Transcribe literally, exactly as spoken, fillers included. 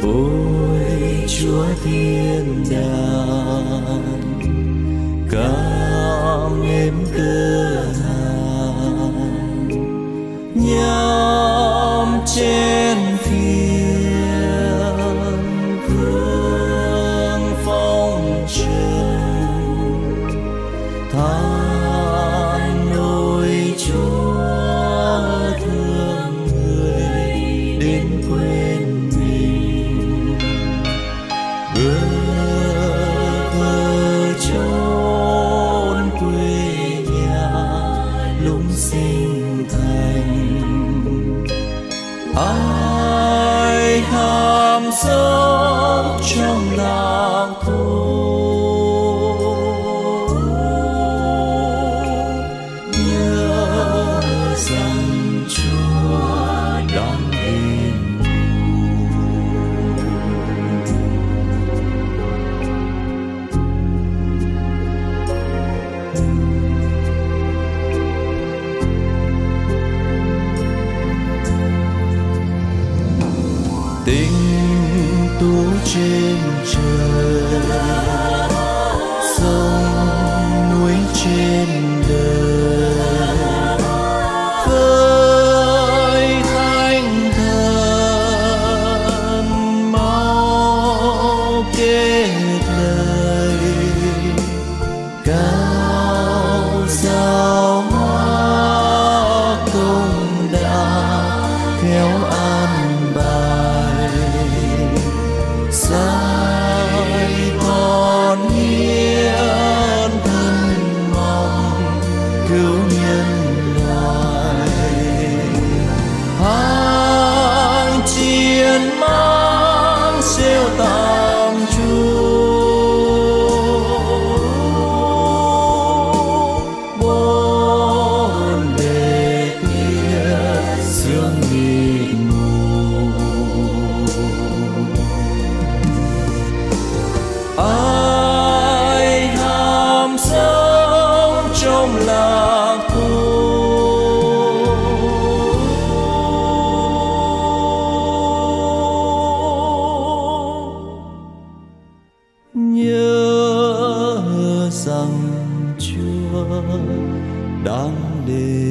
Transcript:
Ôi Chúa thiên đàng, cảm êm cơ hàn nhắm trên phiền vương phong trần than ôi Chúa thương người đến quên mình, ước mơ chốn quê nhà lũng sinh thành. Ai ham sống trong lạc thú, nhớ rằng Chúa đang bên tình tu trên trời, sông núi trên đời, khơi khánh thần máu kết lời, cao sao hoa công đã khéo an bài, sai con hiến thân mong cứu nhân loại. Hàng chiến mang siêu tàng Chúa, bốn bề kia sương mịt mù. Ai ham sống trong lạc thú, nhớ rằng Chúa đang đến.